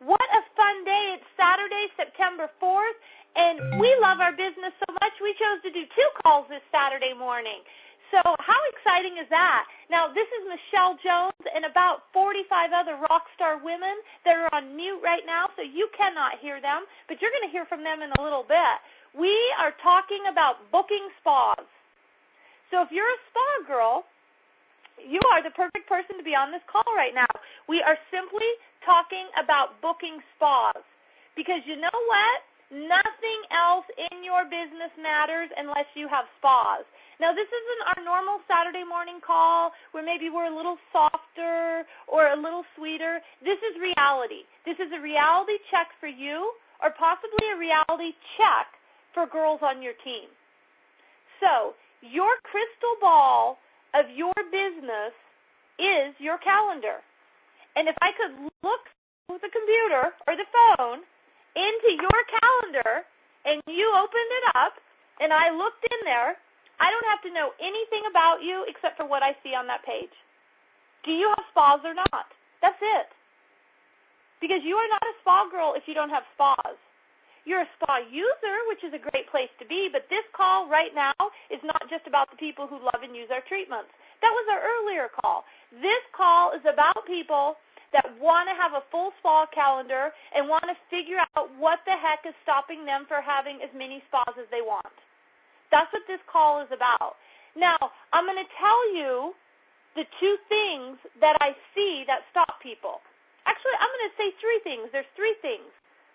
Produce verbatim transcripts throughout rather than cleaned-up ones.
What a fun day. It's Saturday, September fourth, and we love our business so much we chose to do two calls this Saturday morning. So how exciting is that? Now, this is Michelle Jones and about forty-five other rock star women that are on mute right now, so you cannot hear them, but you're going to hear from them in a little bit. We are talking about booking spas. So if you're a spa girl, you are the perfect person to be on this call right now. We are simply talking about booking spas because you know what? Nothing else in your business matters unless you have spas. Now, this isn't our normal Saturday morning call where maybe we're a little softer or a little sweeter. This is reality. This is a reality check for you or possibly a reality check for girls on your team. So your crystal ball of your business is your calendar. And if I could look with the computer or the phone into your calendar and you opened it up and I looked in there, I don't have to know anything about you except for what I see on that page. Do you have spas or not? That's it. Because you are not a spa girl if you don't have spas. You're a spa user, which is a great place to be, but this call right now is not just about the people who love and use our treatments. That was our earlier call. This call is about people that want to have a full spa calendar and want to figure out what the heck is stopping them from having as many spas as they want. That's what this call is about. Now, I'm going to tell you the two things that I see that stop people. Actually, I'm going to say three things. There's three things.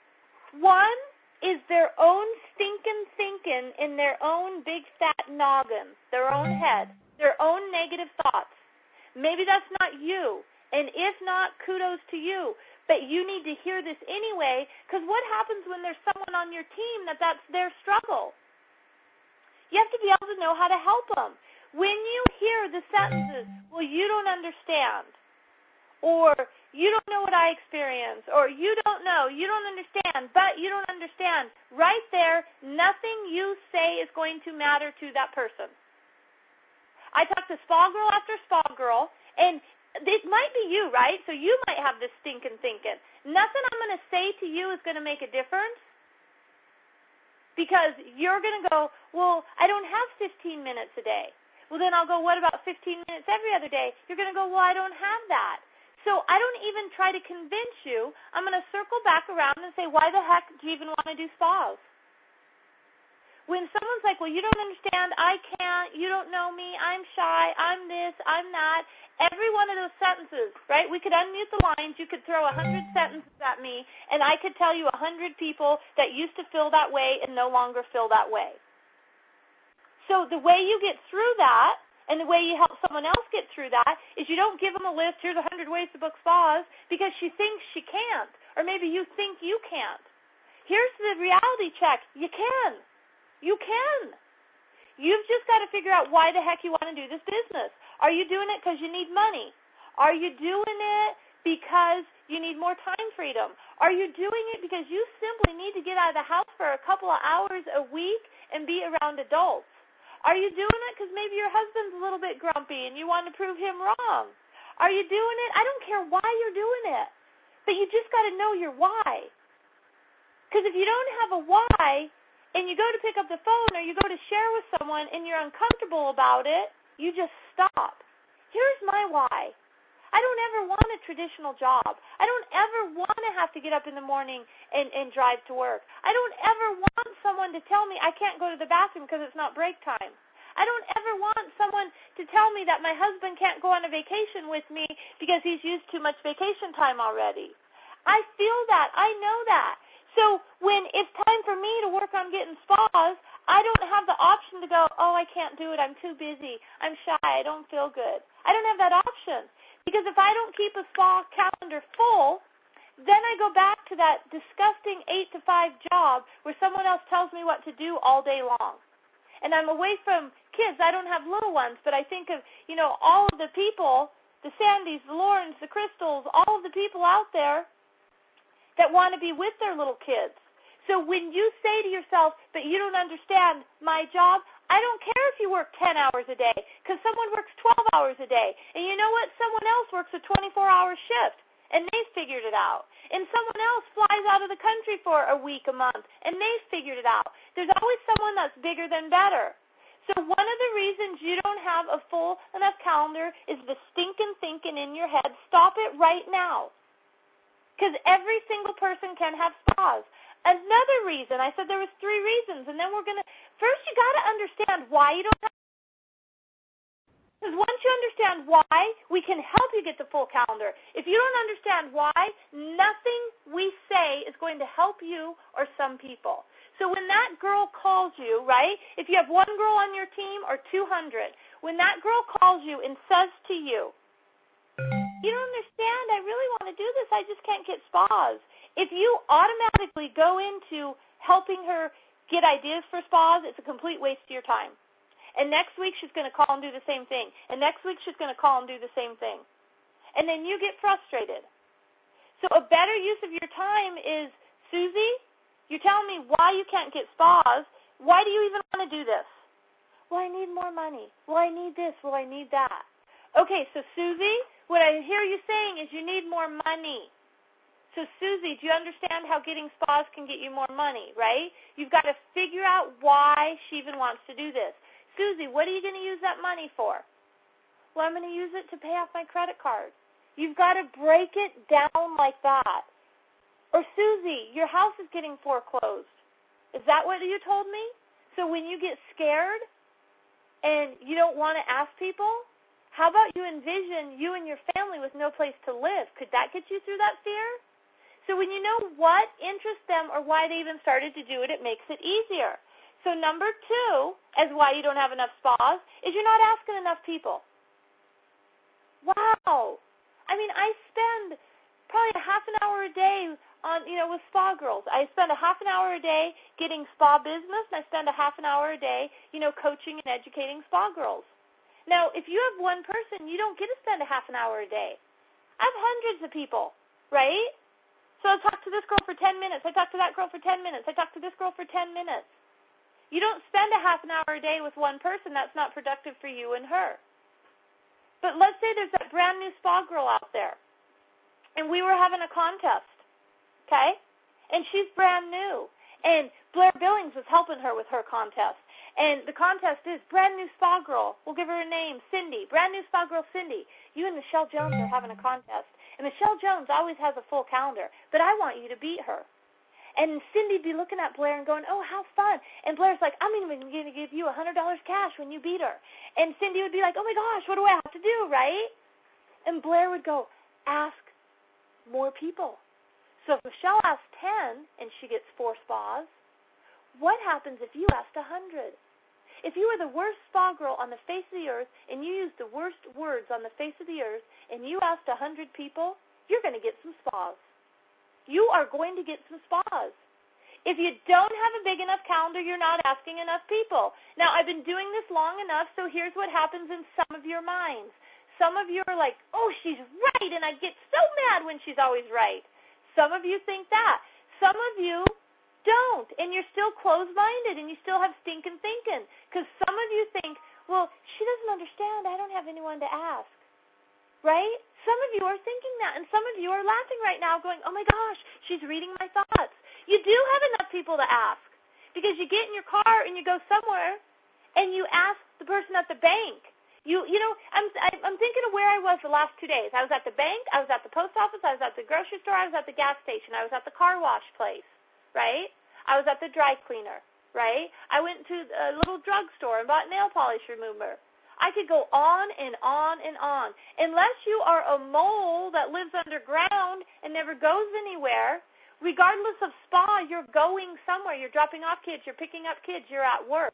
One is their own stinking thinking in their own big fat noggin, their own head, their own negative thoughts. Maybe that's not you, and if not, kudos to you. But you need to hear this anyway, because what happens when there's someone on your team that that's their struggle? You have to be able to know how to help them. When you hear the sentences, well, you don't understand, or you don't know what I experience, or you don't know, you don't understand, but you don't understand, right there, nothing you say is going to matter to that person. I talk to spa girl after spa girl, and it might be you, right? So you might have this stinking thinking. Nothing I'm going to say to you is going to make a difference. Because you're going to go, well, I don't have fifteen minutes a day. Well, then I'll go, what about fifteen minutes every other day? You're going to go, well, I don't have that. So I don't even try to convince you. I'm going to circle back around and say, why the heck do you even want to do spas? When someone's like, well, you don't understand, I can't, you don't know me, I'm shy, I'm this, I'm that, every one of those sentences, right? We could unmute the lines, you could throw a hundred sentences at me, and I could tell you a hundred people that used to feel that way and no longer feel that way. So the way you get through that, and the way you help someone else get through that, is you don't give them a list, here's a hundred ways to book spas, because she thinks she can't, or maybe you think you can't. Here's the reality check, you can. You can. You've just got to figure out why the heck you want to do this business. Are you doing it because you need money? Are you doing it because you need more time freedom? Are you doing it because you simply need to get out of the house for a couple of hours a week and be around adults? Are you doing it because maybe your husband's a little bit grumpy and you want to prove him wrong? Are you doing it? I don't care why you're doing it, but you just got to know your why. Because if you don't have a why, and you go to pick up the phone or you go to share with someone and you're uncomfortable about it, you just stop. Here's my why. I don't ever want a traditional job. I don't ever want to have to get up in the morning and, and drive to work. I don't ever want someone to tell me I can't go to the bathroom because it's not break time. I don't ever want someone to tell me that my husband can't go on a vacation with me because he's used too much vacation time already. I feel that. I know that. So when it's time for me to work on getting spas, I don't have the option to go, oh, I can't do it. I'm too busy. I'm shy. I don't feel good. I don't have that option. Because if I don't keep a spa calendar full, then I go back to that disgusting eight to five job where someone else tells me what to do all day long. And I'm away from kids. I don't have little ones, but I think of, you know, all of the people, the Sandys, the Laurens, the Crystals, all of the people out there that want to be with their little kids. So when you say to yourself, but you don't understand my job, I don't care if you work ten hours a day, because someone works twelve hours a day. And you know what? Someone else works a twenty-four hour shift. and they figured it out. And someone else flies out of the country for a week, a month, and they figured it out. There's always someone that's bigger than better. So one of the reasons you don't have a full enough calendar is the stinking thinking in your head. Stop it right now. Because every single person can have spas. Another reason, I said there was three reasons, and then we're going to, first you got to understand why you don't have. Because once you understand why, we can help you get the full calendar. If you don't understand why, nothing we say is going to help you or some people. So when that girl calls you, right, if you have one girl on your team or two hundred, when that girl calls you and says to you, you don't understand, I really want to do this, I just can't get spas. If you automatically go into helping her get ideas for spas, it's a complete waste of your time. And next week she's going to call and do the same thing. And next week she's going to call and do the same thing. And then you get frustrated. So a better use of your time is, Susie, you're telling me why you can't get spas. Why do you even want to do this? Well, I need more money. Well, I need this. Well, I need that. Okay, so Susie, what I hear you saying is you need more money. So Susie, do you understand how getting spas can get you more money, right? You've got to figure out why she even wants to do this. Susie, what are you going to use that money for? Well, I'm going to use it to pay off my credit card. You've got to break it down like that. Or Susie, your house is getting foreclosed. Is that what you told me? So when you get scared and you don't want to ask people, how about you envision you and your family with no place to live? Could that get you through that fear? So when you know what interests them or why they even started to do it, it makes it easier. So number two, as why you don't have enough spas, is you're not asking enough people. Wow. I mean, I spend probably a half an hour a day on, you know, with spa girls. I spend a half an hour a day getting spa business, and I spend a half an hour a day, you know, coaching and educating spa girls. Now, if you have one person, you don't get to spend a half an hour a day. I have hundreds of people, right? So I talk to this girl for ten minutes. I talk to that girl for ten minutes. I talk to this girl for ten minutes. You don't spend a half an hour a day with one person. That's not productive for you and her. But let's say there's that brand new spa girl out there, and we were having a contest, okay? And she's brand new, and Blair Billings was helping her with her contest. And the contest is brand new spa girl. We'll give her a name, Cindy. Brand new spa girl, Cindy. You and Michelle Jones are having a contest. And Michelle Jones always has a full calendar, but I want you to beat her. And Cindy'd be looking at Blair and going, oh, how fun. And Blair's like, I'm even going to give you one hundred dollars cash when you beat her. And Cindy would be like, oh, my gosh, what do I have to do, right? And Blair would go, ask more people. So if Michelle asks ten and she gets four spas, what happens if you asked one hundred? If you were the worst spa girl on the face of the earth and you used the worst words on the face of the earth and you asked one hundred people, you're going to get some spas. You are going to get some spas. If you don't have a big enough calendar, you're not asking enough people. Now, I've been doing this long enough, so here's what happens in some of your minds. Some of you are like, oh, she's right, and I get so mad when she's always right. Some of you think that. Some of you don't, and you're still closed-minded, and you still have stinking thinking. Because some of you think, well, she doesn't understand. I don't have anyone to ask. Right? Some of you are thinking that, and some of you are laughing right now going, oh, my gosh, she's reading my thoughts. You do have enough people to ask because you get in your car and you go somewhere and you ask the person at the bank. You you know, I'm I'm thinking of where I was the last two days. I was at the bank. I was at the post office. I was at the grocery store. I was at the gas station. I was at the car wash place, right? I was at the dry cleaner, right? I went to a little drugstore and bought nail polish remover. I could go on and on and on. Unless you are a mole that lives underground and never goes anywhere, regardless of spa, you're going somewhere. You're dropping off kids. You're picking up kids. You're at work.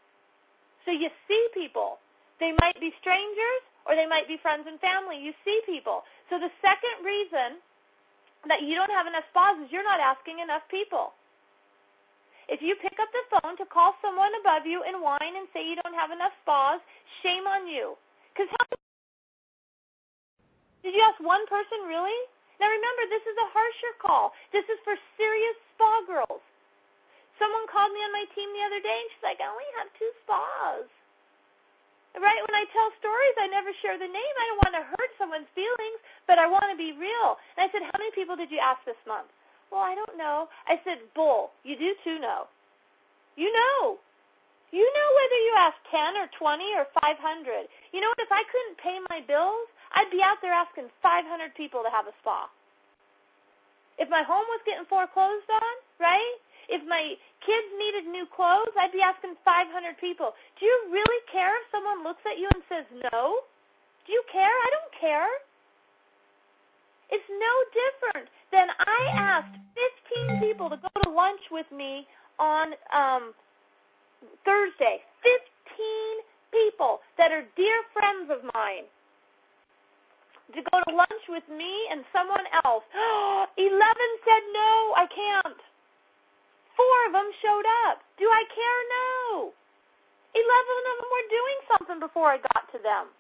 So you see people. They might be strangers or they might be friends and family. You see people. So the second reason that you don't have enough spas is you're not asking enough people. If you pick up the phone to call someone above you and whine and say you don't have enough spas, shame on you. Because how did you ask one person really? Now remember, this is a harsher call. This is for serious spa girls. Someone called me on my team the other day and she's like, I only have two spas. Right? When I tell stories, I never share the name. I don't want to hurt someone's feelings, but I want to be real. And I said, how many people did you ask this month? Well, I don't know. I said, bull, you do too know. You know. You know whether you ask ten or twenty or five hundred. You know what? If I couldn't pay my bills, I'd be out there asking five hundred people to have a spa. If my home was getting foreclosed on, right? If my kids needed new clothes, I'd be asking five hundred people. Do you really care if someone looks at you and says no? Do you care? I don't care. It's no different than I asked fifteen people to go to lunch with me on um, Thursday. fifteen people that are dear friends of mine to go to lunch with me and someone else. eleven said no, I can't. Four of them showed up. Do I care? No. Eleven of them were doing something before I got to them.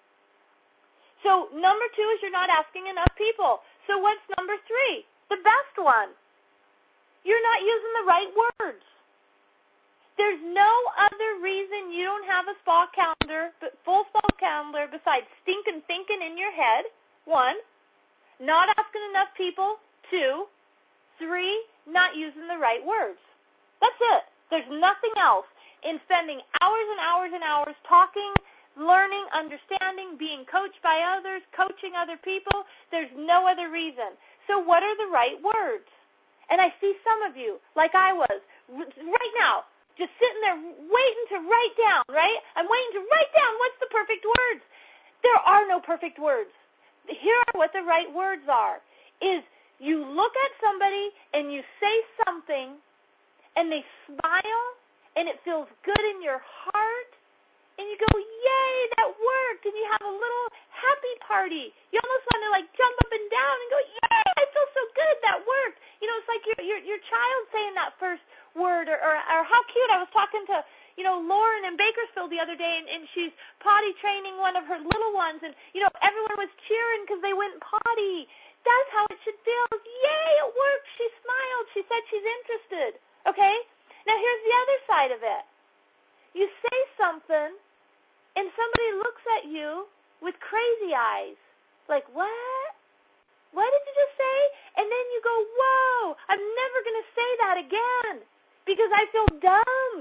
So number two is you're not asking enough people. So what's number three? The best one. You're not using the right words. There's no other reason you don't have a spa calendar, full spa calendar, besides stinking thinking in your head. One, not asking enough people. Two, three, not using the right words. That's it. There's nothing else in spending hours and hours and hours talking, learning, understanding, being coached by others, coaching other people. There's no other reason. So what are the right words? And I see some of you, like I was, right now, just sitting there waiting to write down, right? I'm waiting to write down what's the perfect words. There are no perfect words. Here are what the right words are, is you look at somebody and you say something and they smile and it feels good in your heart and you go, yay, that worked, and you have a little happy party. You almost want to like jump up and down and go, yay, I feel so good, that worked. You know, it's like your your, your child saying that first word, or, or, or how cute. I was talking to, you know, Lauren in Bakersfield the other day, and, and she's potty training one of her little ones, and, you know, everyone was cheering because they went potty. That's how it should feel. Yay, it worked. She smiled. She said she's interested. Okay? Now here's the other side of it. You say something, and somebody looks at you with crazy eyes. Like, what? What did you just say? And then you go, whoa, I'm never going to say that again because I feel dumb.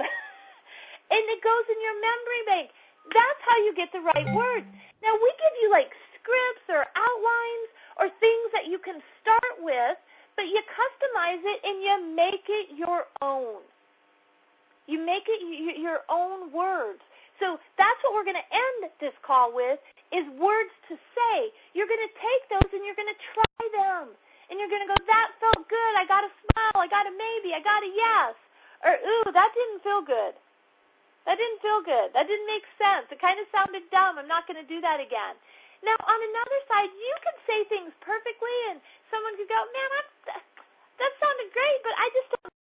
And it goes in your memory bank. That's how you get the right words. Now, we give you like scripts or outlines or things that you can start with, but you customize it and you make it your own. You make it your own words. So that's what we're going to end this call with, is words to say. You're going to take those and you're going to try them. And you're going to go, that felt good. I got a smile. I got a maybe. I got a yes. Or, ooh, that didn't feel good. That didn't feel good. That didn't make sense. It kind of sounded dumb. I'm not going to do that again. Now, on another side, you can say things perfectly, and someone could go, man, that, that sounded great, but I just don't.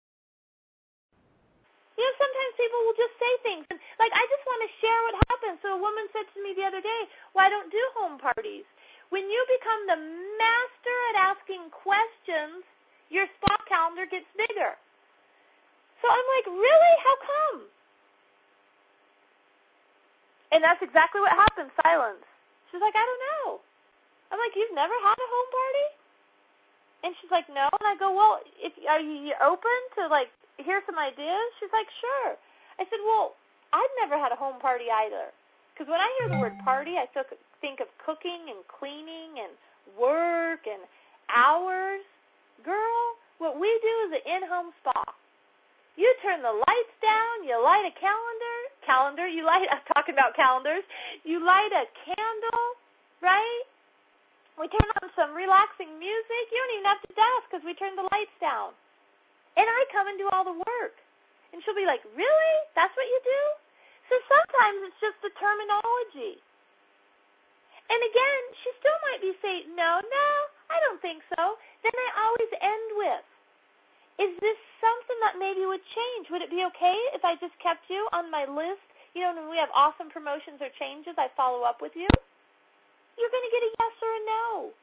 You know, sometimes people will just say things. And, like, I just want to share what happened. So a woman said to me the other day, well, I don't do home parties. When you become the master at asking questions, your spa calendar gets bigger. So I'm like, really? How come? And that's exactly what happened, silence. She's like, I don't know. I'm like, you've never had a home party? And she's like, no. And I go, well, if are you open to, like, hear some ideas? She's like, sure. I said, well, I've never had a home party either. Because when I hear the word party, I think of cooking and cleaning and work and hours. Girl, what we do is an in-home spa. You turn the lights down, you light a calendar, calendar, you light, I'm talking about calendars, you light a candle, right? We turn on some relaxing music. You don't even have to dance because we turn the lights down. And I come and do all the work. And she'll be like, really? That's what you do? So sometimes it's just the terminology. And again, she still might be saying, no, no, I don't think so. Then I always end with, is this something that maybe would change? Would it be okay if I just kept you on my list? You know, when we have awesome promotions or changes, I follow up with you. You're going to get a yes or a no.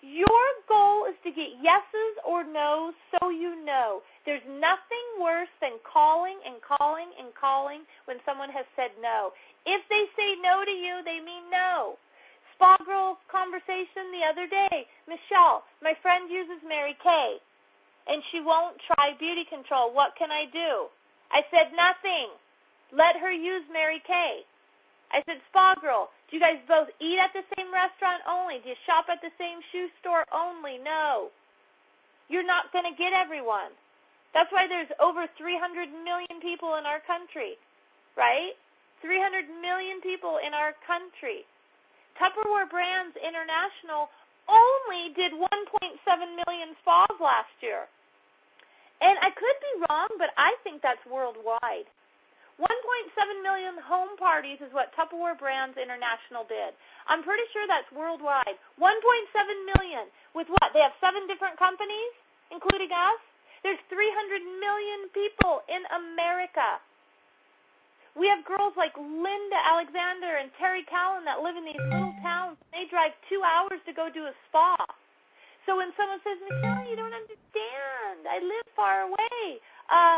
Your goal is to get yeses or nos so you know. There's nothing worse than calling and calling and calling when someone has said no. If they say no to you, they mean no. Spa Girl conversation the other day. Michelle, my friend uses Mary Kay, and she won't try beauty control. What can I do? I said nothing. Let her use Mary Kay. I said, Spa Girl, do you guys both eat at the same restaurant only? Do you shop at the same shoe store only? No. You're not going to get everyone. That's why there's over three hundred million people in our country, right? three hundred million people in our country. Tupperware Brands International only did one point seven million spas last year. And I could be wrong, but I think that's worldwide. one point seven million home parties is what Tupperware Brands International did. I'm pretty sure that's worldwide. one point seven million. With what? They have seven different companies, including us? There's three hundred million people in America. We have girls like Linda Alexander and Terry Callan that live in these little towns. They drive two hours to go do a spa. So when someone says, Michelle, you don't understand. I live far away. Uh,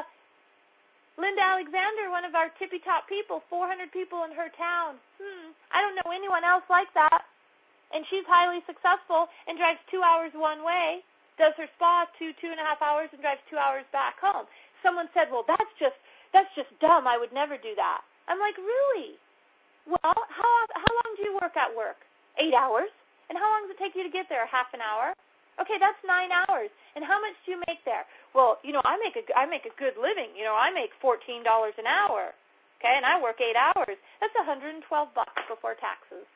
Linda Alexander, one of our tippy-top people, four hundred people in her town. Hmm, I don't know anyone else like that. And she's highly successful and drives two hours one way, does her spa two, two and a half hours, and drives two hours back home. Someone said, well, that's just that's just dumb. I would never do that. I'm like, really? Well, how how long do you work at work? Eight hours. And how long does it take you to get there? Half an hour? Okay, that's nine hours. And how much do you make there? Well, you know, I make a, I make a good living. You know, I make fourteen dollars an hour, okay, and I work eight hours. That's one hundred twelve bucks before taxes.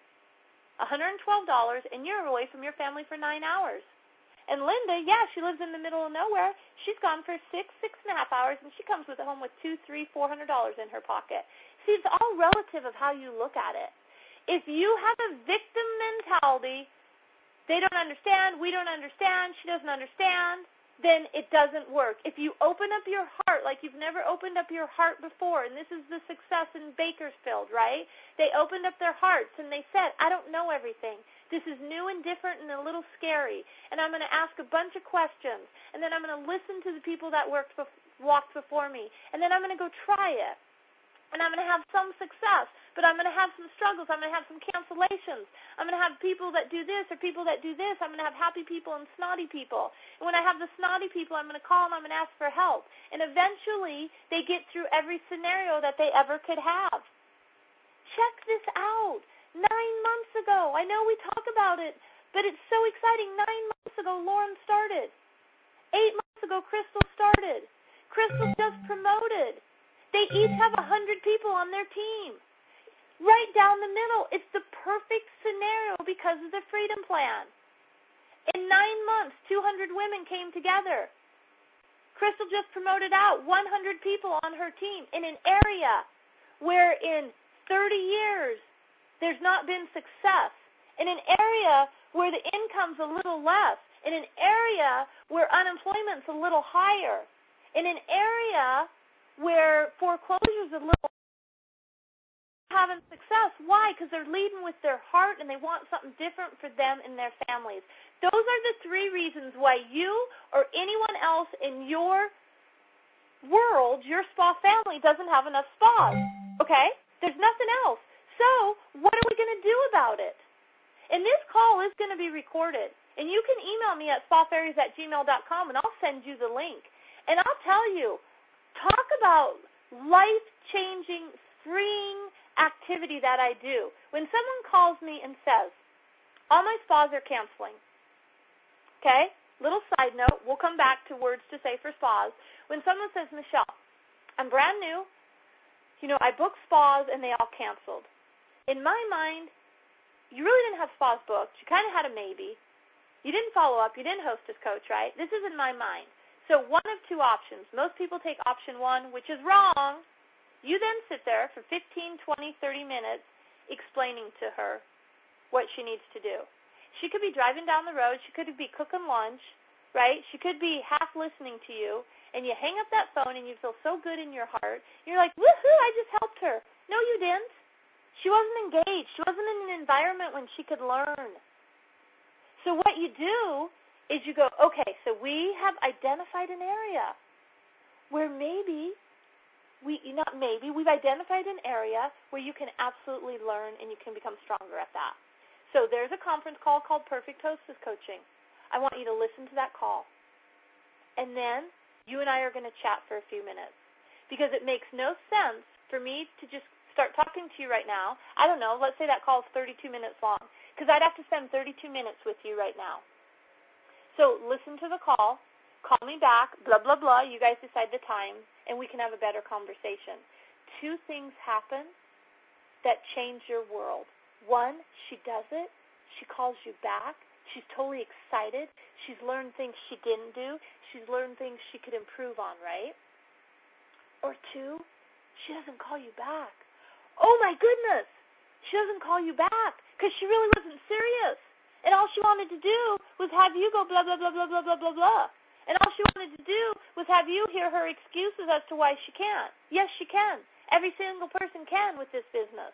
one hundred twelve dollars, and you're away from your family for nine hours. And Linda, yeah, she lives in the middle of nowhere. She's gone for six, six and a half hours, and she comes with home with two, three, four hundred dollars in her pocket. See, it's all relative of how you look at it. If you have a victim mentality, they don't understand, we don't understand, she doesn't understand, then it doesn't work. If you open up your heart like you've never opened up your heart before, and this is the success in Bakersfield, right? They opened up their hearts and they said, I don't know everything. This is new and different and a little scary, and I'm going to ask a bunch of questions, and then I'm going to listen to the people that worked bef- walked before me, and then I'm going to go try it. And I'm going to have some success, but I'm going to have some struggles. I'm going to have some cancellations. I'm going to have people that do this or people that do this. I'm going to have happy people and snotty people. And when I have the snotty people, I'm going to call them. I'm going to ask for help. And eventually, they get through every scenario that they ever could have. Check this out. Nine months ago, I know we talk about it, but it's so exciting. Nine months ago, Lauren started. Eight months ago, Crystal started. Crystal just promoted. They each have one hundred people on their team. Right down the middle. It's the perfect scenario because of the Freedom Plan. In nine months, two hundred women came together. Crystal just promoted out one hundred people on her team in an area where in thirty years there's not been success. In an area where the income's a little less. In an area where unemployment's a little higher. In an area where foreclosure's a little having success. Why? Because they're leading with their heart and they want something different for them and their families. Those are the three reasons why you or anyone else in your world, your spa family, doesn't have enough spas. Okay? There's nothing else. So what are we going to do about it? And this call is going to be recorded. And you can email me at spa fairies at gmail dot com and I'll send you the link. And I'll tell you, talk about life-changing, freeing activity that I do. When someone calls me and says, all my spas are canceling, okay? Little side note, we'll come back to words to say for spas. When someone says, Michelle, I'm brand new, you know, I booked spas and they all canceled. In my mind, you really didn't have spas booked. You kind of had a maybe. You didn't follow up. You didn't host as coach, right? This is in my mind. So one of two options. Most people take option one, which is wrong. You then sit there for fifteen, twenty, thirty minutes explaining to her what she needs to do. She could be driving down the road. She could be cooking lunch, right? She could be half listening to you, and you hang up that phone, and you feel so good in your heart. You're like, woohoo, I just helped her. No, you didn't. She wasn't engaged. She wasn't in an environment when she could learn. So what you do is you go, okay, so we have identified an area where maybe, we not maybe, we've identified an area where you can absolutely learn and you can become stronger at that. So there's a conference call called Perfect Hostess Coaching. I want you to listen to that call. And then you and I are going to chat for a few minutes, because it makes no sense for me to just start talking to you right now. I don't know, let's say that call is thirty-two minutes long, because I'd have to spend thirty-two minutes with you right now. So listen to the call, call me back, blah, blah, blah. You guys decide the time, and we can have a better conversation. Two things happen that change your world. One, she does it. She calls you back. She's totally excited. She's learned things she didn't do. She's learned things she could improve on, right? Or two, she doesn't call you back. Oh, my goodness. She doesn't call you back because she really wasn't serious. And all she wanted to do was have you go blah, blah, blah, blah, blah, blah, blah, blah. And all she wanted to do was have you hear her excuses as to why she can't. Yes, she can. Every single person can with this business.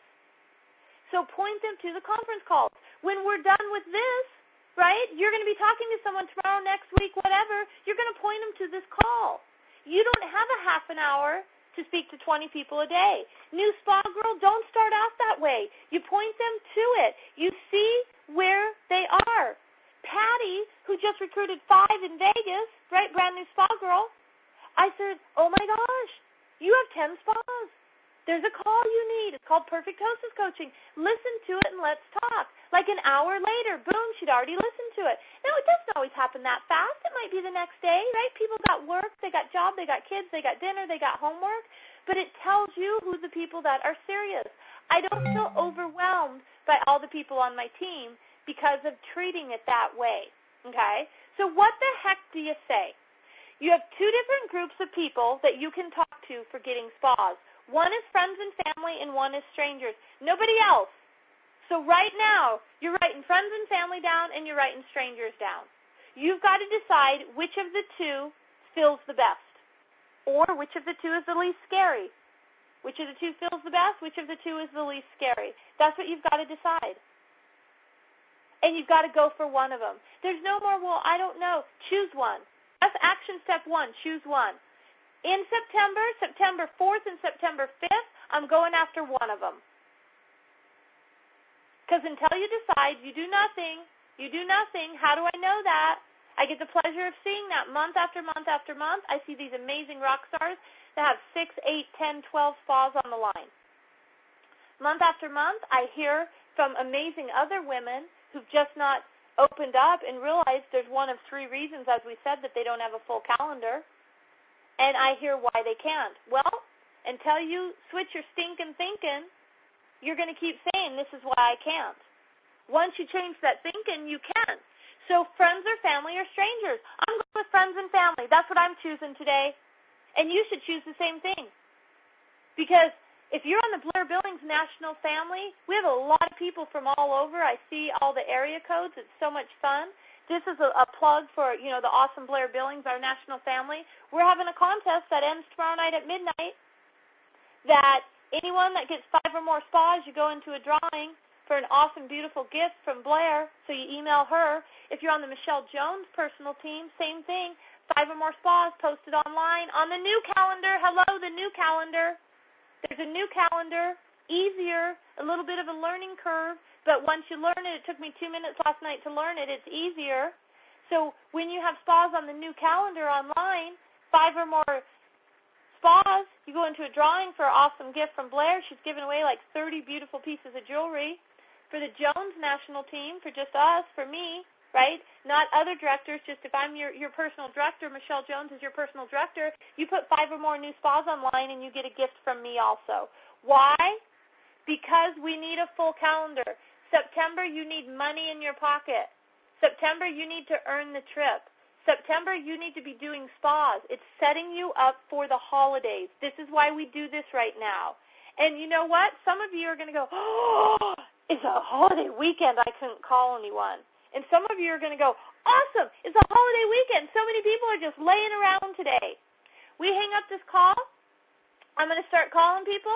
So point them to the conference calls. When we're done with this, right, you're going to be talking to someone tomorrow, next week, whatever. You're going to point them to this call. You don't have a half an hour to speak to twenty people a day. New Spa Girl, don't start out that way. You point them to it. You see where they are. Patty, who just recruited five in Vegas, right, brand new Spa Girl, I said, oh my gosh, you have ten spas. There's a call you need. It's called Perfect Hostess Coaching. Listen to it and let's talk. Like an hour later, boom, she'd already listened to it. Now, it doesn't always happen that fast. It might be the next day, right? People got work, they got job, they got kids, they got dinner, they got homework. But it tells you who the people that are serious. I don't feel overwhelmed by all the people on my team because of treating it that way, okay? So what the heck do you say? You have two different groups of people that you can talk to for getting spas. One is friends and family, and one is strangers. Nobody else. So right now, you're writing friends and family down, and you're writing strangers down. You've got to decide which of the two feels the best, or which of the two is the least scary. Which of the two feels the best? Which of the two is the least scary? That's what you've got to decide. And you've got to go for one of them. There's no more, well, I don't know. Choose one. That's action step one. Choose one. In September, September fourth and September fifth, I'm going after one of them. Because until you decide, you do nothing, you do nothing. How do I know that? I get the pleasure of seeing that month after month after month. I see these amazing rock stars that have six, eight, ten, twelve spas on the line. Month after month, I hear from amazing other women who've just not opened up and realized there's one of three reasons, as we said, that they don't have a full calendar. And I hear why they can't. Well, until you switch your stinking thinking, you're going to keep saying, this is why I can't. Once you change that thinking, you can. So friends or family or strangers. I'm going with friends and family. That's what I'm choosing today. And you should choose the same thing. Because if you're on the Blair Billings National Family, we have a lot of people from all over. I see all the area codes. It's so much fun. This is a, a plug for, you know, the awesome Blair Billings, our national family. We're having a contest that ends tomorrow night at midnight that anyone that gets five or more spas, you go into a drawing for an awesome, beautiful gift from Blair. So you email her. If you're on the Michelle Jones personal team, same thing. Five or more spas posted online. On the new calendar, hello, the new calendar. There's a new calendar, easier, a little bit of a learning curve. But once you learn it, it took me two minutes last night to learn it, it's easier. So when you have spas on the new calendar online, five or more spas, you go into a drawing for an awesome gift from Blair. She's giving away like thirty beautiful pieces of jewelry. For the Jones national team, for just us, for me, right? Not other directors, just if I'm your, your personal director, Michelle Jones is your personal director, you put five or more new spas online and you get a gift from me also. Why? Because we need a full calendar. September, you need money in your pocket. September, you need to earn the trip. September, you need to be doing spas. It's setting you up for the holidays. This is why we do this right now. And you know what? Some of you are going to go, oh, it's a holiday weekend. I couldn't call anyone. And some of you are going to go, awesome, it's a holiday weekend. So many people are just laying around today. We hang up this call. I'm going to start calling people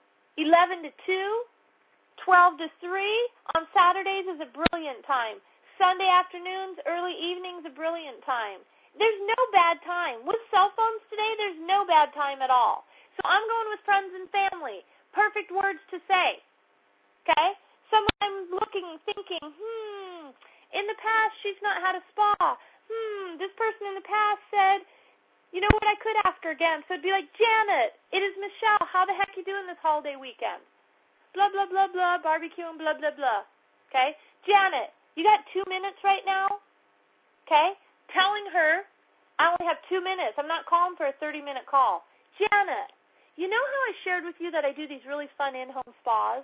eleven to two. twelve to three on Saturdays is a brilliant time. Sunday afternoons, early evenings, a brilliant time. There's no bad time. With cell phones today, there's no bad time at all. So I'm going with friends and family. Perfect words to say. Okay? Someone I'm looking, thinking, hmm, in the past she's not had a spa. Hmm, this person in the past said, you know what, I could ask her again. So it'd be like, Janet, it is Michelle. How the heck you doing this holiday weekend? Blah, blah, blah, blah, barbecue and blah, blah, blah. Okay? Janet, you got two minutes right now? Okay? Telling her, I only have two minutes. I'm not calling for a thirty-minute call. Janet, you know how I shared with you that I do these really fun in-home spas?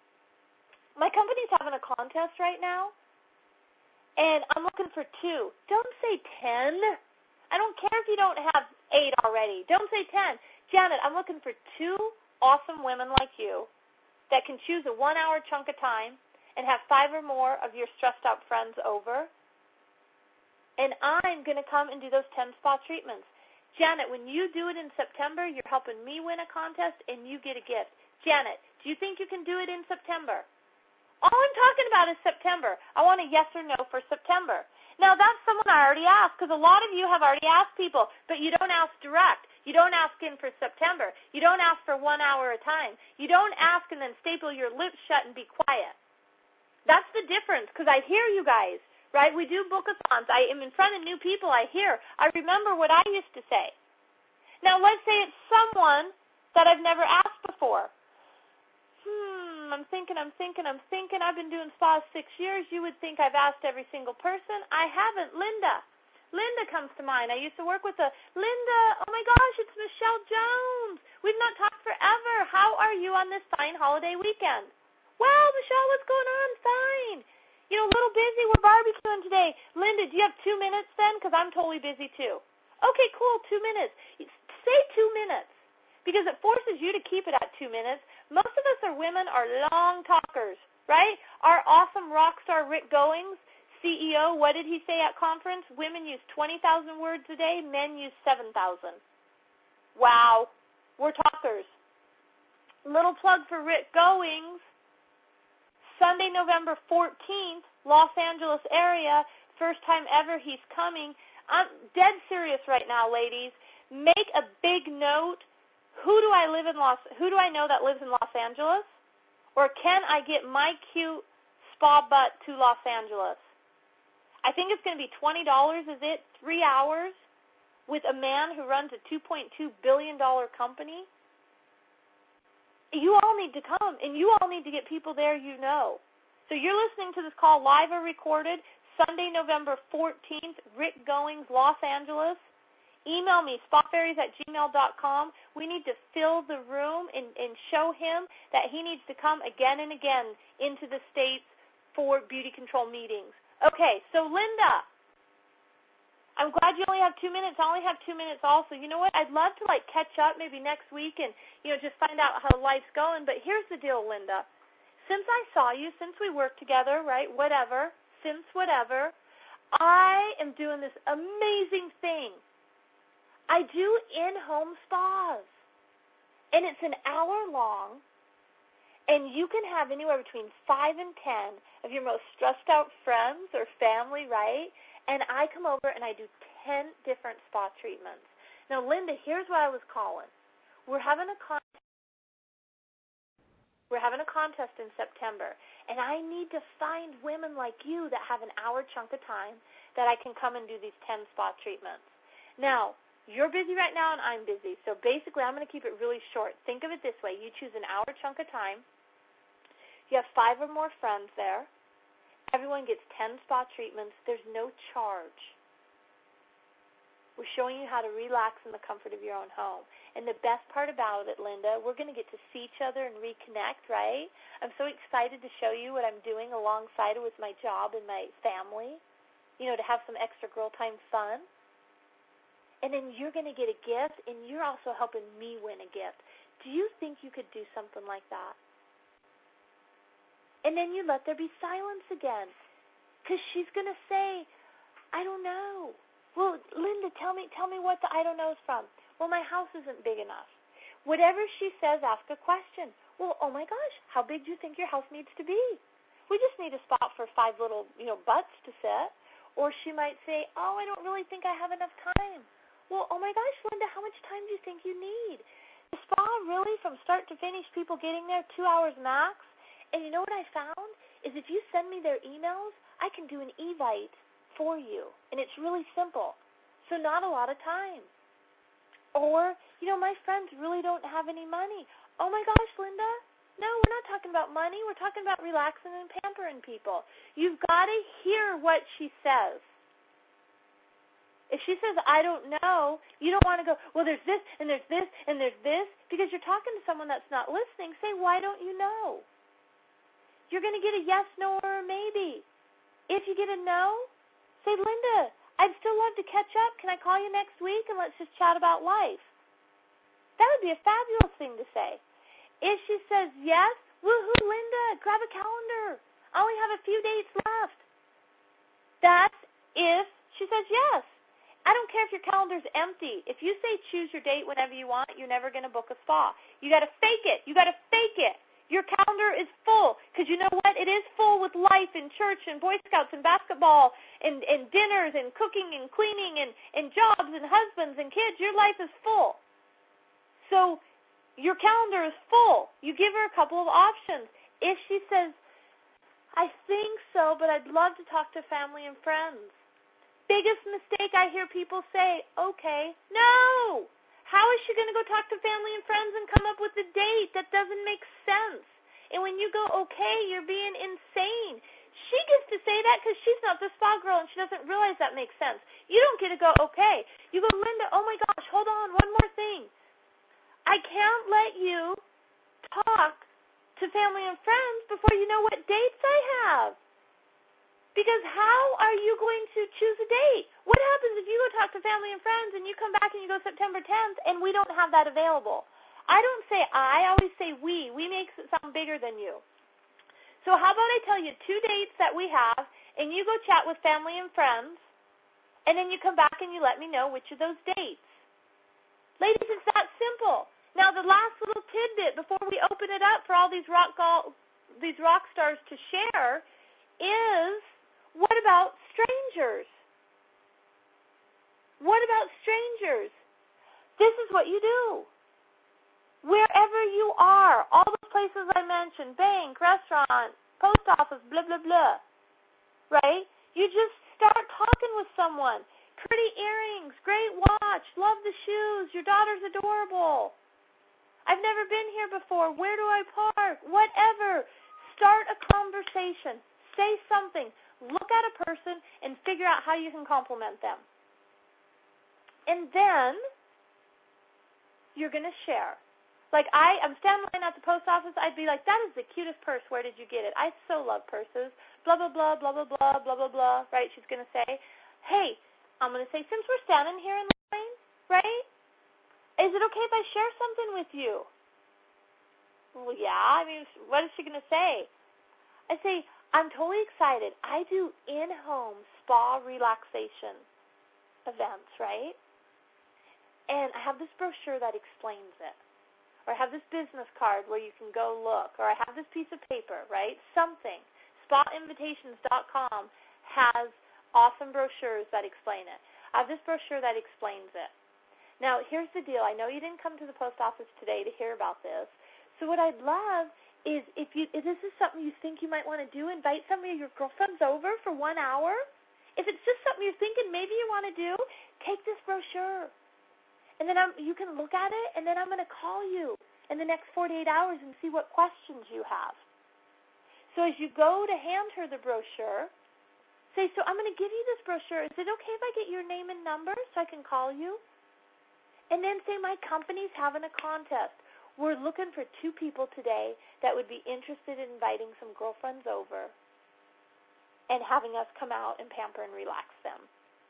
My company's having a contest right now, and I'm looking for two. Don't say ten. I don't care if you don't have eight already. Don't say ten. Janet, I'm looking for two awesome women like you that can choose a one-hour chunk of time and have five or more of your stressed-out friends over, and I'm going to come and do those ten spa treatments. Janet, when you do it in September, you're helping me win a contest, and you get a gift. Janet, do you think you can do it in September? All I'm talking about is September. I want a yes or no for September. Now, that's someone I already asked, because a lot of you have already asked people, but you don't ask direct. You don't ask in for September. You don't ask for one hour at a time. You don't ask and then staple your lips shut and be quiet. That's the difference, because I hear you guys, right? We do book-a-thons. I am in front of new people. I hear. I remember what I used to say. Now, let's say it's someone that I've never asked before. Hmm, I'm thinking, I'm thinking, I'm thinking. I've been doing spas six years. You would think I've asked every single person. I haven't. Linda. Linda comes to mind. I used to work with a Linda. Oh, my gosh, it's Michelle Jones. We've not talked forever. How are you on this fine holiday weekend? Well, Michelle, what's going on? Fine. You know, a little busy. We're barbecuing today. Linda, do you have two minutes then? Because I'm totally busy too. Okay, cool, two minutes. Say two minutes because it forces you to keep it at two minutes. Most of us are women are long talkers, right? Our awesome rock star Rick Goings, C E O, what did he say at conference? Women use twenty thousand words a day, men use seven thousand. Wow, we're talkers. Little plug for Rick Goings. Sunday, November fourteenth, Los Angeles area, first time ever he's coming. I'm dead serious right now, ladies. Make a big note. Who do I live in Los? Who do I know that lives in Los Angeles? Or can I get my cute spa butt to Los Angeles? I think it's going to be twenty dollars, is it? Three hours with a man who runs a two point two billion dollars company? You all need to come, and you all need to get people there you know. So you're listening to this call live or recorded, Sunday, November fourteenth, Rick Goings, Los Angeles. Email me, spotfairies at gmail dot com. We need to fill the room and, and show him that he needs to come again and again into the States for beauty control meetings. Okay, so Linda, I'm glad you only have two minutes. I only have two minutes also. You know what? I'd love to, like, catch up maybe next week and, you know, just find out how life's going. But here's the deal, Linda. Since I saw you, since we worked together, right, whatever, since whatever, I am doing this amazing thing. I do in-home spas, and it's an hour long, and you can have anywhere between five and ten of your most stressed-out friends or family, right? And I come over and I do ten different spa treatments. Now, Linda, here's what I was calling. We're having a contest. We're having a contest in September, and I need to find women like you that have an hour chunk of time that I can come and do these ten spa treatments. Now, you're busy right now and I'm busy, so basically I'm going to keep it really short. Think of it this way. You choose an hour chunk of time. You have five or more friends there. Everyone gets ten spa treatments. There's no charge. We're showing you how to relax in the comfort of your own home. And the best part about it, Linda, we're going to get to see each other and reconnect, right? I'm so excited to show you what I'm doing alongside it with my job and my family, you know, to have some extra girl time fun. And then you're going to get a gift, and you're also helping me win a gift. Do you think you could do something like that? And then you let there be silence again, because she's going to say, I don't know. Well, Linda, tell me tell me what the I don't know is from. Well, my house isn't big enough. Whatever she says, ask a question. Well, oh, my gosh, how big do you think your house needs to be? we just need a spot for five little, you know, butts to sit. Or she might say, oh, I don't really think I have enough time. Well, oh my gosh, Linda, how much time do you think you need? The spa really, from start to finish, people getting there, two hours max. And you know what I found? Is if you send me their emails, I can do an Evite for you. And it's really simple. So not a lot of time. Or, you know, my friends really don't have any money. Oh my gosh, Linda. No, we're not talking about money. We're talking about relaxing and pampering people. You've got to hear what she says. If she says, I don't know, you don't want to go, well, there's this, and there's this, and there's this, because you're talking to someone that's not listening. Say, why don't you know? You're going to get a yes, no, or a maybe. If you get a no, say, Linda, I'd still love to catch up. Can I call you next week, and let's just chat about life? That would be a fabulous thing to say. If she says yes, woohoo, Linda, grab a calendar. I only have a few dates left. That's if she says yes. I don't care if your calendar's empty. If you say choose your date whenever you want, you're never going to book a spa. You got to fake it. You got to fake it. Your calendar is full because you know what? It is full with life and church and Boy Scouts and basketball and, and dinners and cooking and cleaning and, and jobs and husbands and kids. Your life is full. So your calendar is full. You give her a couple of options. If she says, I think so, but I'd love to talk to family and friends. Biggest mistake I hear people say, okay, no. How is she going to go talk to family and friends and come up with a date? That doesn't make sense. And when you go, okay, you're being insane. She gets to say that because she's not the spa girl and she doesn't realize that makes sense. You don't get to go, okay. You go, Linda, oh my gosh, hold on, one more thing. I can't let you talk to family and friends before you know what dates I have. Because how are you going to choose a date? What happens if you go talk to family and friends and you come back and you go September tenth and we don't have that available? I don't say I, I always say we. We makes it sound bigger than you. So how about I tell you two dates that we have and you go chat with family and friends and then you come back and you let me know which of those dates. Ladies, it's that simple. Now the last little tidbit before we open it up for all these rock, these rock stars to share is, what about strangers? What about strangers? This is what you do. Wherever you are, all the places I mentioned, bank, restaurant, post office, blah, blah, blah, right? You just start talking with someone. Pretty earrings, great watch, love the shoes, your daughter's adorable. I've never been here before. Where do I park? Whatever. Start a conversation. Say something. Look at a person and figure out how you can compliment them. And then you're going to share. Like I, I'm standing line at the post office. I'd be like, that is the cutest purse. Where did you get it? I so love purses. Blah, blah, blah, blah, blah, blah, blah, blah, blah. Right? She's going to say, hey, I'm going to say, since we're standing here in line, right, is it okay if I share something with you? Well, yeah. I mean, what is she going to say? I say, I'm totally excited. I do in-home spa relaxation events, right? And I have this brochure that explains it. Or I have this business card where you can go look. Or I have this piece of paper, right? Something. spa invitations dot com has awesome brochures that explain it. I have this brochure that explains it. Now, here's the deal. I know you didn't come to the post office today to hear about this. So what I'd love is if you if this is something you think you might want to do, invite some of your girlfriends over for one hour. If it's just something you're thinking maybe you want to do, take this brochure. And then I'm, you can look at it, and then I'm going to call you in the next forty-eight hours and see what questions you have. So as you go to hand her the brochure, say, so I'm going to give you this brochure. Is it okay if I get your name and number so I can call you? And then say, my company's having a contest. We're looking for two people today that would be interested in inviting some girlfriends over and having us come out and pamper and relax them.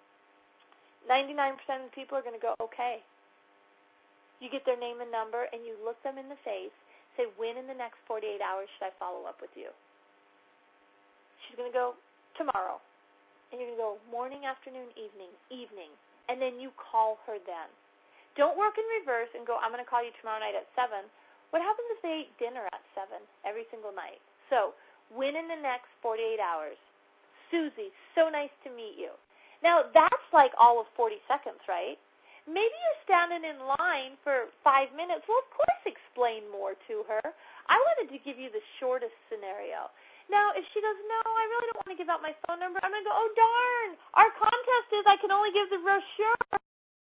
ninety-nine percent of the people are going to go, okay. You get their name and number, and you look them in the face, say, when in the next forty-eight hours should I follow up with you? She's going to go, tomorrow. And you're going to go, morning, afternoon, evening, evening. And then you call her then. Don't work in reverse and go, I'm going to call you tomorrow night at seven. What happens if they ate dinner at seven every single night? So win in the next forty-eight hours. Susie, so nice to meet you. Now, that's like all of forty seconds, right? Maybe you're standing in line for five minutes. Well, of course, explain more to her. I wanted to give you the shortest scenario. Now, if she goes, no, I really don't want to give out my phone number, I'm going to go, oh, darn, our contest is I can only give the brochure.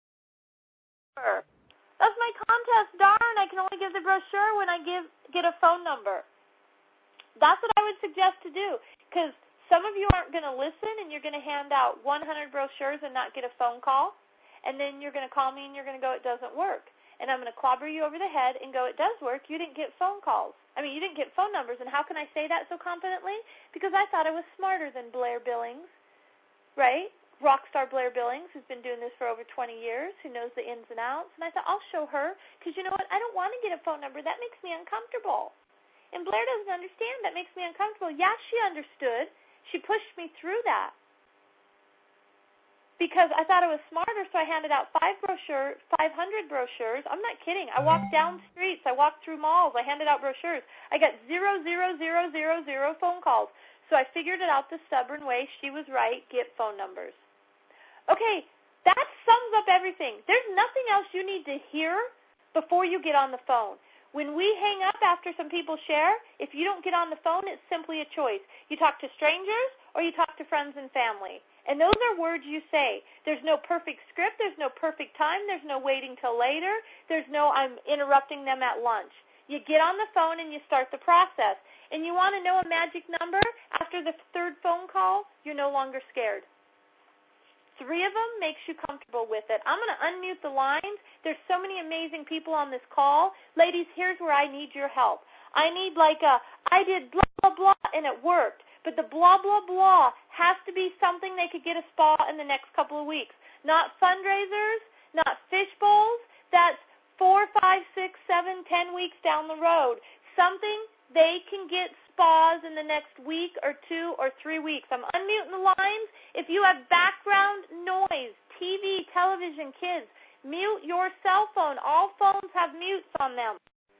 That's my contest, darn, I can only give the brochure when I give get a phone number. That's what I would suggest to do, because some of you aren't going to listen, and you're going to hand out one hundred brochures and not get a phone call, and then you're going to call me and you're going to go, it doesn't work. And I'm going to clobber you over the head and go, it does work. You didn't get phone calls. I mean, you didn't get phone numbers. And how can I say that so confidently? Because I thought I was smarter than Blair Billings, right? Rockstar Blair Billings, who's been doing this for over twenty years, who knows the ins and outs. And I thought, I'll show her, because you know what? I don't want to get a phone number. That makes me uncomfortable. And Blair doesn't understand. That makes me uncomfortable. Yeah, she understood. She pushed me through that. Because I thought I was smarter, so I handed out five brochure, five hundred brochures. I'm not kidding. I walked down streets. I walked through malls. I handed out brochures. I got zero, zero, zero, zero, zero phone calls. So I figured it out the stubborn way. She was right. Get phone numbers. Okay, that sums up everything. There's nothing else you need to hear before you get on the phone. When we hang up after some people share, if you don't get on the phone, it's simply a choice. You talk to strangers or you talk to friends and family. And those are words you say. There's no perfect script. There's no perfect time. There's no waiting till later. There's no I'm interrupting them at lunch. You get on the phone and you start the process. And you want to know a magic number? After the third phone call, you're no longer scared. Three of them makes you comfortable with it. I'm going to unmute the lines. There's so many amazing people on this call. Ladies, here's where I need your help. I need like a, I did blah, blah, blah, and it worked. But the blah, blah, blah has to be something they could get a spa in the next couple of weeks. Not fundraisers, not fish bowls. That's four, five, six, seven, ten weeks down the road. Something they can get spas in the next week or two or three weeks. I'm unmuting the lines. If you have background noise, T V, television, kids, mute your cell phone. All phones have mutes on them.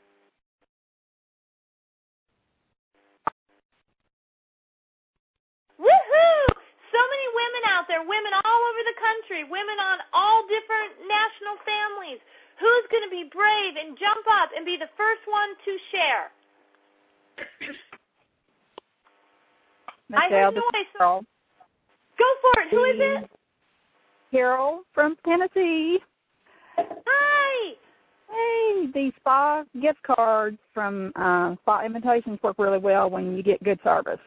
Woohoo! So many women out there, women all over the country, women on all different national families. Who's going to be brave and jump up and be the first one to share? Michelle, I heard noise. Carol. Go for it. Who is it? Carol from Tennessee. Hi. Hey, these spa gift cards from uh, Spa Invitations work really well when you get good service.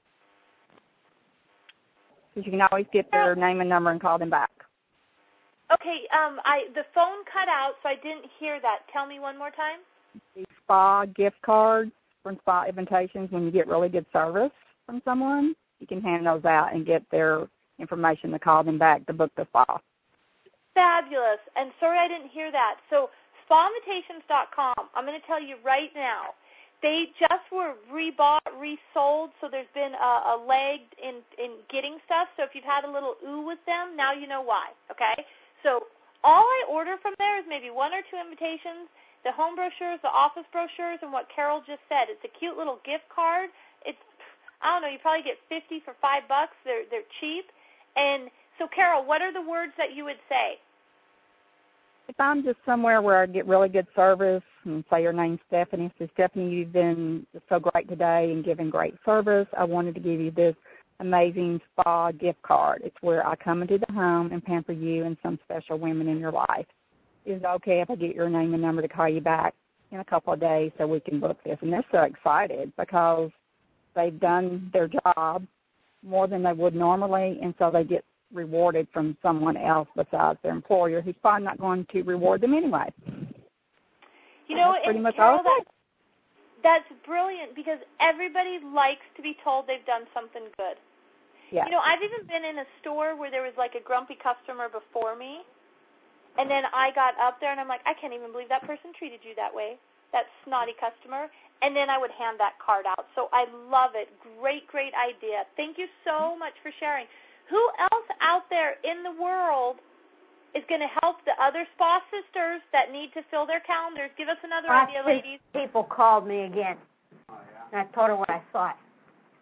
Because you can always get their name and number and call them back. Okay, um, I the phone cut out, so I didn't hear that. Tell me one more time. These spa gift cards from Spa Invitations, when you get really good service from someone, you can hand those out and get their information to call them back to book the spa. Fabulous. And sorry I didn't hear that. So spa invitations dot com, I'm going to tell you right now, they just were rebought, resold, so there's been a, a leg in, in getting stuff. So if you've had a little ooh with them, now you know why, okay? So all I order from there is maybe one or two invitations, the home brochures, the office brochures, and what Carol just said. It's a cute little gift card. It's, I don't know, you probably get fifty for five bucks. They're, they're cheap. And so, Carol, what are the words that you would say? If I'm just somewhere where I get really good service, and say your name's Stephanie, so Stephanie, you've been so great today and giving great service, I wanted to give you this amazing spa gift card. It's where I come into the home and pamper you and some special women in your life. Is it okay if I get your name and number to call you back in a couple of days so we can book this? And they're so excited because they've done their job more than they would normally, and so they get rewarded from someone else besides their employer, who's probably not going to reward them anyway. You know, that's pretty and much Carol, all that, that's brilliant because everybody likes to be told they've done something good. Yeah. You know, I've even been in a store where there was like a grumpy customer before me, and then I got up there and I'm like, I can't even believe that person treated you that way, that snotty customer. And then I would hand that card out. So I love it. Great, great idea. Thank you so much for sharing. Who else out there in the world is going to help the other spa sisters that need to fill their calendars? Give us another Last idea, ladies. People called me again. And I told her what I thought.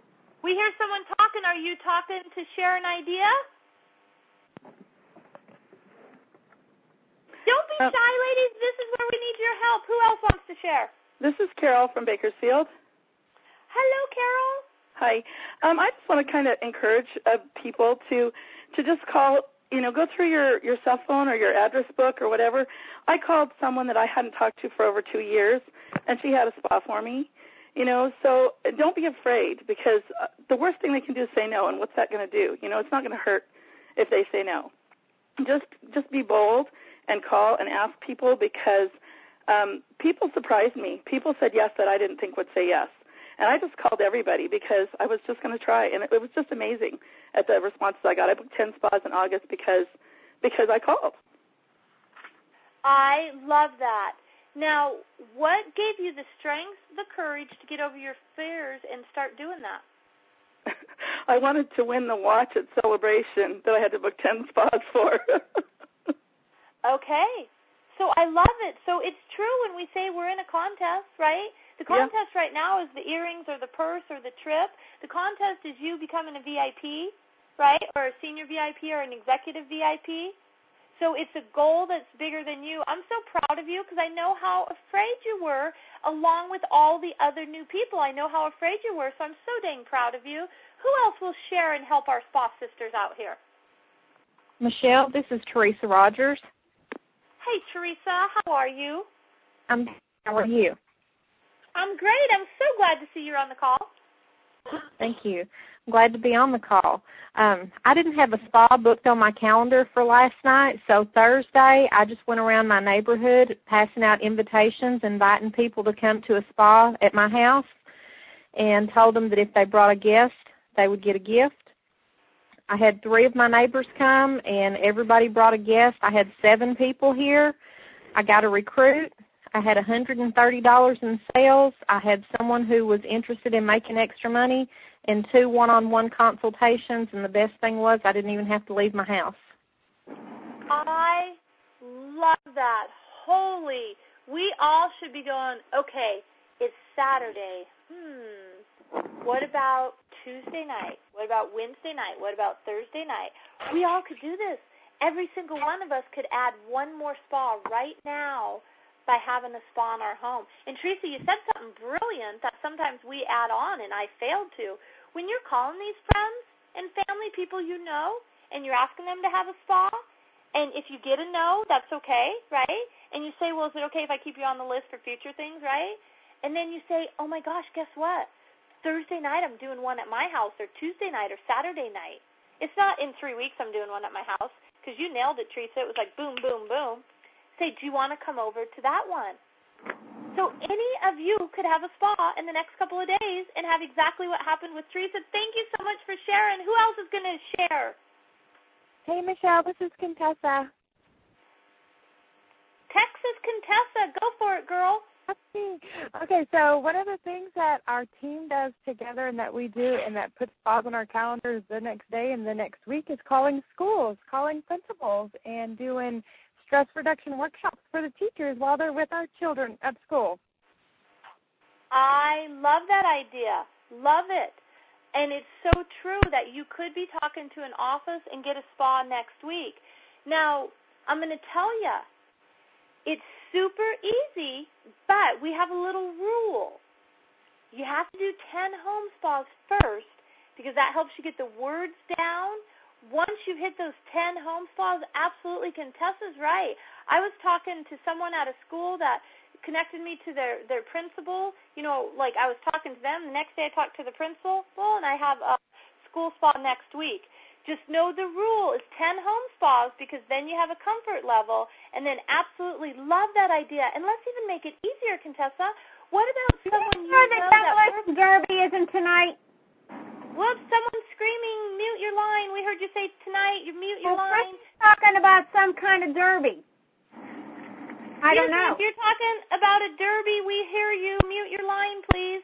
We hear someone talking. Are you talking to share an idea? Don't be uh, shy, ladies. This is where we need your help. Who else wants to share? This is Carol from Bakersfield. Hello, Carol. Hi. Um, I just want to kind of encourage uh, people to to just call, you know, go through your, your cell phone or your address book or whatever. I called someone that I hadn't talked to for over two years, and she had a spa for me. You know, so don't be afraid, because uh, the worst thing they can do is say no, and what's that going to do? You know, it's not going to hurt if they say no. Just just be bold and call and ask people, because um, people surprised me. People said yes that I didn't think would say yes. And I just called everybody because I was just going to try, and it, it was just amazing at the responses I got. I booked ten spas in August because because I called. I love that. Now, what gave you the strength, the courage to get over your fears and start doing that? I wanted to win the watch at Celebration that I had to book ten spas for. Okay. So I love it. So it's true when we say we're in a contest, right? The contest yeah. right now is the earrings or the purse or the trip. The contest is you becoming a V I P, right, or a senior V I P or an executive V I P. So it's a goal that's bigger than you. I'm so proud of you because I know how afraid you were along with all the other new people. I know how afraid you were, so I'm so dang proud of you. Who else will share and help our spa sisters out here? Michelle, this is Teresa Rogers. Hey, Teresa, how are you? I'm. How are you? I'm great. I'm so glad to see you're on the call. Thank you. I'm glad to be on the call. Um, I didn't have a spa booked on my calendar for last night, so Thursday I just went around my neighborhood passing out invitations, inviting people to come to a spa at my house, and told them that if they brought a guest, they would get a gift. I had three of my neighbors come, and everybody brought a guest. I had seven people here. I got a recruit. I had one hundred thirty dollars in sales. I had someone who was interested in making extra money, and two one-on-one consultations, and the best thing was I didn't even have to leave my house. I love that. Holy, we all should be going, okay, it's Saturday. Hmm, what about Tuesday night? What about Wednesday night? What about Thursday night? We all could do this. Every single one of us could add one more spa right now by having a spa in our home. And Teresa, you said something brilliant that sometimes we add on, and I failed to. When you're calling these friends and family, people you know, and you're asking them to have a spa, and if you get a no, that's okay, right? And you say, well, is it okay if I keep you on the list for future things, right? And then you say, oh, my gosh, guess what? Thursday night I'm doing one at my house, or Tuesday night or Saturday night. It's not in three weeks I'm doing one at my house, because you nailed it, Teresa. It was like boom, boom, boom. Say, do you want to come over to that one? So any of you could have a spa in the next couple of days and have exactly what happened with Teresa. Thank you so much for sharing. Who else is going to share? Hey, Michelle, this is Contessa. Texas Contessa, go for it, girl. Okay, so one of the things that our team does together and that we do and that puts spas on our calendars the next day and the next week is calling schools, calling principals, and doing stress reduction workshops for the teachers while they're with our children at school. I love that idea. Love it. And it's so true that you could be talking to an office and get a spa next week. Now, I'm going to tell you, it's super easy, but we have a little rule. You have to do ten home spas first because that helps you get the words down. Once you hit those ten home spas, absolutely, Contessa's right. I was talking to someone at a school that connected me to their, their principal. You know, like I was talking to them. The next day I talked to the principal, and I have a school spa next week. Just know the rule is ten home spas because then you have a comfort level, and then absolutely love that idea. And let's even make it easier, Contessa. What about someone you know that works? Derby isn't tonight? Whoops, someone's screaming, mute your line. We heard you say tonight, you mute your well, line. Talking about some kind of derby. I yes, don't know. If you're talking about a derby, we hear you. Mute your line, please.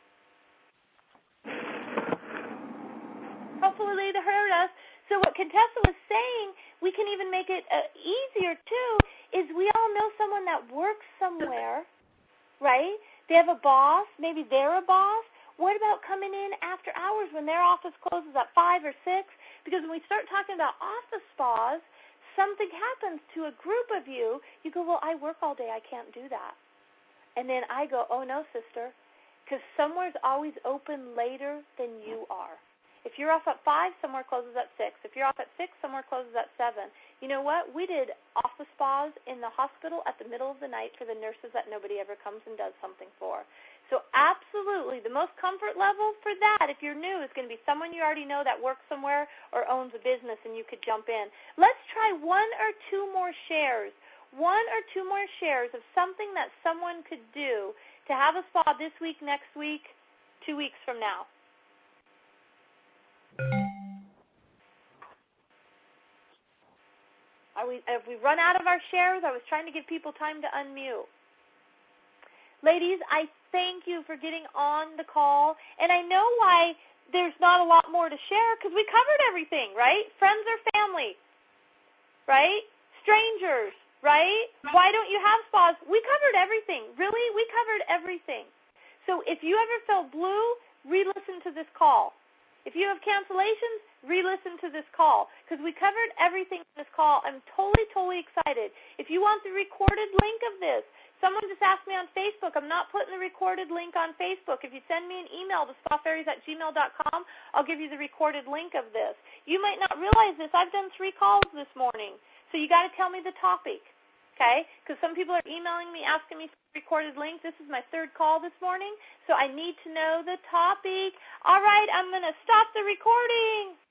Hopefully they heard us. So what Contessa was saying, we can even make it uh, easier, too, is we all know someone that works somewhere, right? They have a boss. Maybe they're a boss. What about coming in after hours when their office closes at five or six? Because when we start talking about office spas, something happens to a group of you. You go, well, I work all day. I can't do that. And then I go, oh, no, sister, because somewhere's always open later than you are. If you're off at five, somewhere closes at six. If you're off at six, somewhere closes at seven. You know what? We did office spas in the hospital at the middle of the night for the nurses that nobody ever comes and does something for. So absolutely, the most comfort level for that, if you're new, is going to be someone you already know that works somewhere or owns a business and you could jump in. Let's try one or two more shares, one or two more shares of something that someone could do to have a spa this week, next week, two weeks from now. Are we, have we run out of our shares? I was trying to give people time to unmute. Ladies, I thank you for getting on the call, and I know why there's not a lot more to share, because we covered everything, right? Friends or family, right? Strangers, right? Why don't you have spas? We covered everything. Really, we covered everything. So if you ever felt blue, re-listen to this call. If you have cancellations, re-listen to this call, because we covered everything in this call. I'm totally, totally excited. If you want the recorded link of this, someone just asked me on Facebook. I'm not putting the recorded link on Facebook. If you send me an email to spa fairies at gmail dot com, I'll give you the recorded link of this. You might not realize this. I've done three calls this morning, so you got to tell me the topic, okay? Because some people are emailing me, asking me for the recorded link. This is my third call this morning, so I need to know the topic. All right, I'm going to stop the recording.